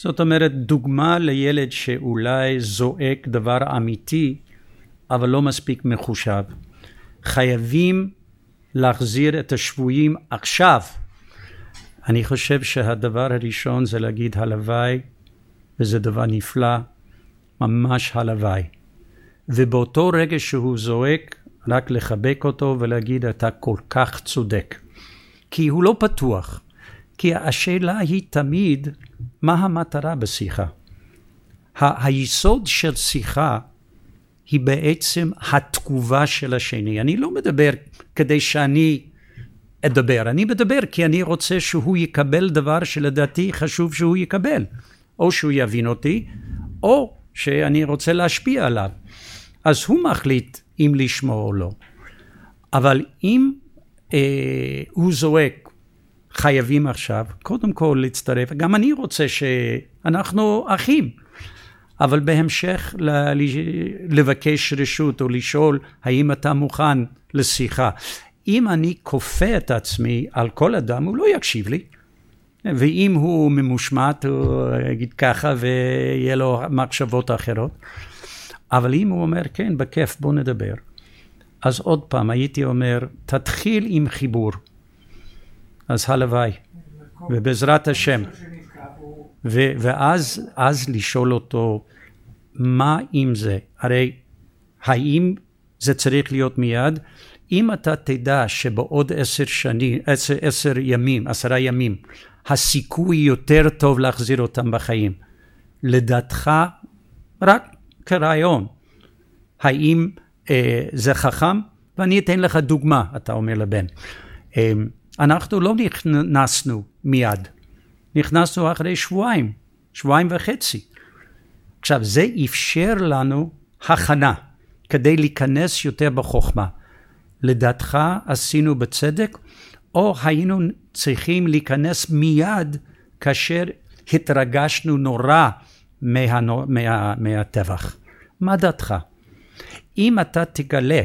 זאת אומרת, דוגמה לילד שאולי זועק דבר אמיתי, אבל לא מספיק מחושב. חייבים להחזיר את השבויים עכשיו. אני חושב שהדבר הראשון זה להגיד הלוואי, וזה דבר נפלא, ממש הלוואי. ובאותו רגע שהוא זועק, רק לחבק אותו ולהגיד, אתה כל כך צודק. כי הוא לא פתוח. כי השאלה היא תמיד, מה המטרה בשיחה? היסוד של שיחה היא בעצם התגובה של השני. אני לא מדבר כדי שאני אדבר, אני מדבר כי אני רוצה שהוא יקבל דבר שלדעתי חשוב שהוא יקבל. או שהוא יבין אותי, או שאני רוצה להשפיע עליו. אז הוא מחליט אם לשמוע או לא. אבל אם הוא זועק, חייבים עכשיו, קודם כל להצטרף, גם אני רוצה שאנחנו אחים, אבל בהמשך לבקש רשות או לשאול האם אתה מוכן לשיחה. אם אני כופה את עצמי על כל אדם, הוא לא יקשיב לי. ואם הוא ממושמעת, הוא יגיד ככה ויהיה לו מחשבות אחרות. אבל אם הוא אומר, כן, בכיף, בוא נדבר. אז עוד פעם, הייתי אומר, תתחיל עם חיבור. אז הלוואי. ובעזרת השם. ואז לשאול אותו, מה עם זה? הרי, האם זה צריך להיות מיד? אם אתה תדע שבעוד 10 ימים, הסיכוי יותר טוב להחזיר אותם בחיים, לדעתך, רק כרעיון, האם זה חכם? ואני אתן לך דוגמה, אתה אומר לבן. אנחנו לא נכנסנו מיד, נכנסנו אחרי שבועיים וחצי. עכשיו, זה אפשר לנו הכנה, כדי להיכנס יותר בחוכמה. לדעתך עשינו בצדק, או היינו צריכים להיכנס מיד, כאשר התרגשנו נורא מהטבח. מה דעתך? אם אתה תגלה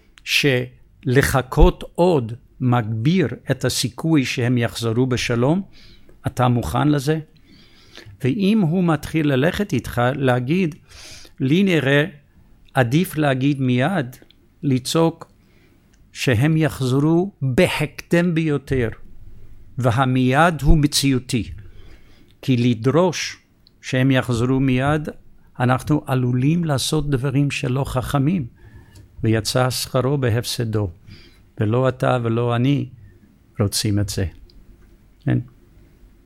שלחכות עוד מגביר את הסיכוי שהם יחזרו בשלום, אתה מוכן לזה? ואם הוא מתחיל ללכת איתך, להגיד, לי נראה, עדיף להגיד מיד, לצעוק, שהם יחזרו בהקדם ביותר, והמיד הוא מציאותי. כי לדרוש שהם יחזרו מיד, אנחנו עלולים לעשות דברים שלא חכמים, ויצא שכרו בהפסדו, ולא אתה ולא אני רוצים את זה. כן?